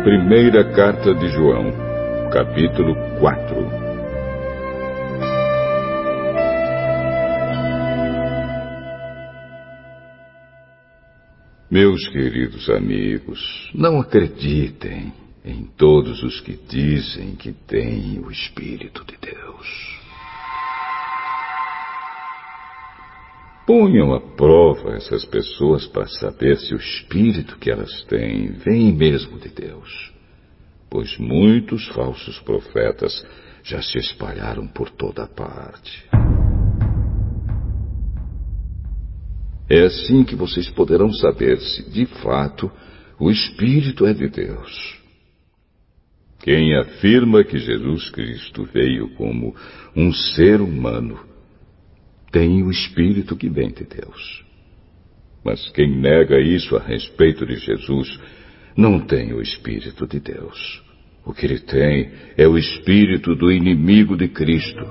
Primeira Carta de João, capítulo 4. Meus queridos amigos, não acreditem em todos os que dizem que têm o Espírito de Deus. Ponham à prova essas pessoas para saber se o Espírito que elas têm vem mesmo de Deus, pois muitos falsos profetas já se espalharam por toda parte. É assim que vocês poderão saber se, de fato, o Espírito é de Deus. Quem afirma que Jesus Cristo veio como um ser humano tem o Espírito que vem de Deus. Mas quem nega isso a respeito de Jesus não tem o Espírito de Deus. O que ele tem é o espírito do inimigo de Cristo.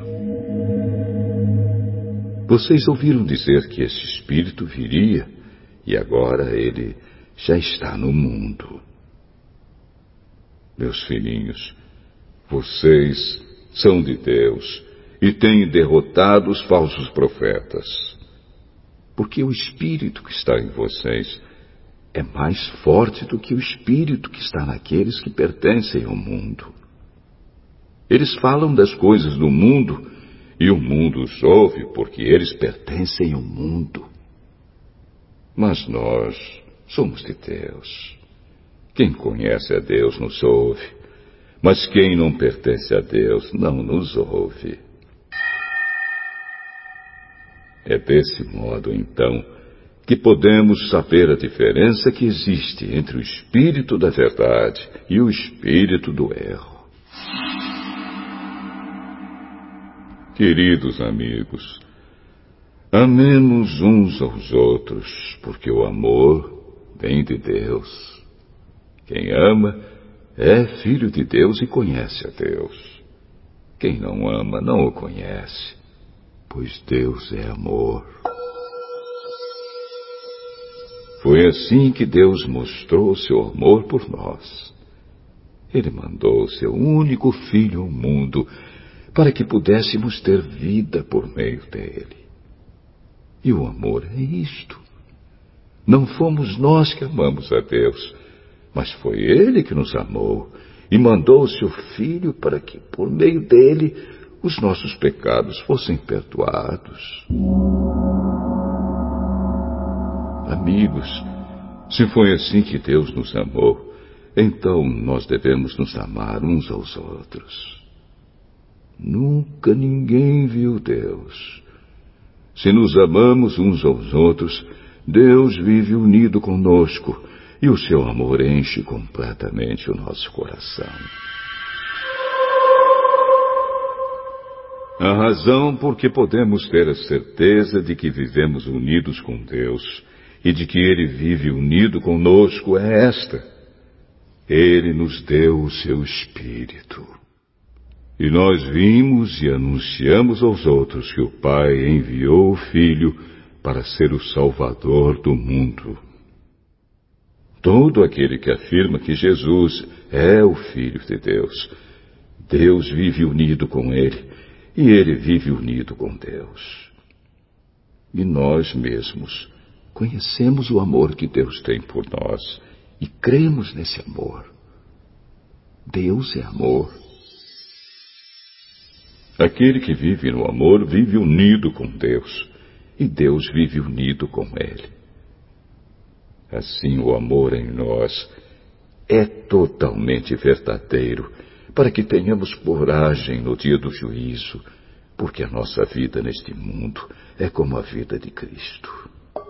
Vocês ouviram dizer que esse espírito viria e agora ele já está no mundo. Meus filhinhos, vocês são de Deus e têm derrotado os falsos profetas, porque o espírito que está em vocês é mais forte do que o espírito que está naqueles que pertencem ao mundo. Eles falam das coisas do mundo e o mundo os ouve porque eles pertencem ao mundo. Mas nós somos de Deus. Quem conhece a Deus nos ouve, mas quem não pertence a Deus não nos ouve. É desse modo, então, que podemos saber a diferença que existe entre o espírito da verdade e o espírito do erro. Queridos amigos, amemos uns aos outros, porque o amor vem de Deus. Quem ama é filho de Deus e conhece a Deus. Quem não ama não o conhece, pois Deus é amor. Foi assim que Deus mostrou seu amor por nós. Ele mandou seu único Filho ao mundo para que pudéssemos ter vida por meio dele. E o amor é isto. Não fomos nós que amamos a Deus, mas foi Ele que nos amou e mandou o seu Filho para que, por meio dele, os nossos pecados fossem perdoados. Amigos, se foi assim que Deus nos amou, então nós devemos nos amar uns aos outros. Nunca ninguém viu Deus. Se nos amamos uns aos outros, Deus vive unido conosco e o seu amor enche completamente o nosso coração. A razão por que podemos ter a certeza de que vivemos unidos com Deus e de que Ele vive unido conosco é esta: Ele nos deu o seu Espírito. E nós vimos e anunciamos aos outros que o Pai enviou o Filho para ser o Salvador do mundo. Todo aquele que afirma que Jesus é o Filho de Deus, Deus vive unido com Ele e Ele vive unido com Deus. E nós mesmos conhecemos o amor que Deus tem por nós e cremos nesse amor. Deus é amor. Aquele que vive no amor vive unido com Deus, e Deus vive unido com ele. Assim, o amor em nós é totalmente verdadeiro, para que tenhamos coragem no dia do juízo, porque a nossa vida neste mundo é como a vida de Cristo.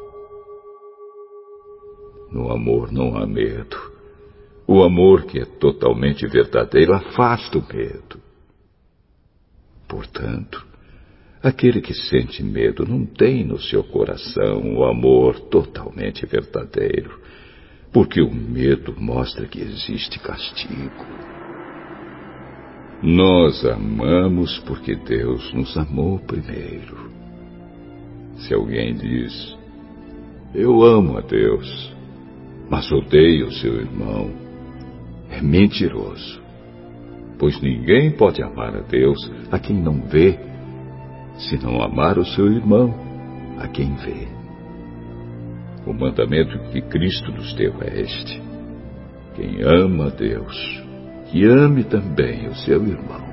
No amor não há medo. O amor que é totalmente verdadeiro afasta o medo. Portanto, aquele que sente medo não tem no seu coração o amor totalmente verdadeiro, porque o medo mostra que existe castigo. Nós amamos porque Deus nos amou primeiro. Se alguém diz, eu amo a Deus, mas odeio seu irmão, é é mentiroso. Pois ninguém pode amar a Deus a quem não vê, se não amar o seu irmão a quem vê. O mandamento que Cristo nos deu é este: quem ama a Deus, que ame também o seu irmão.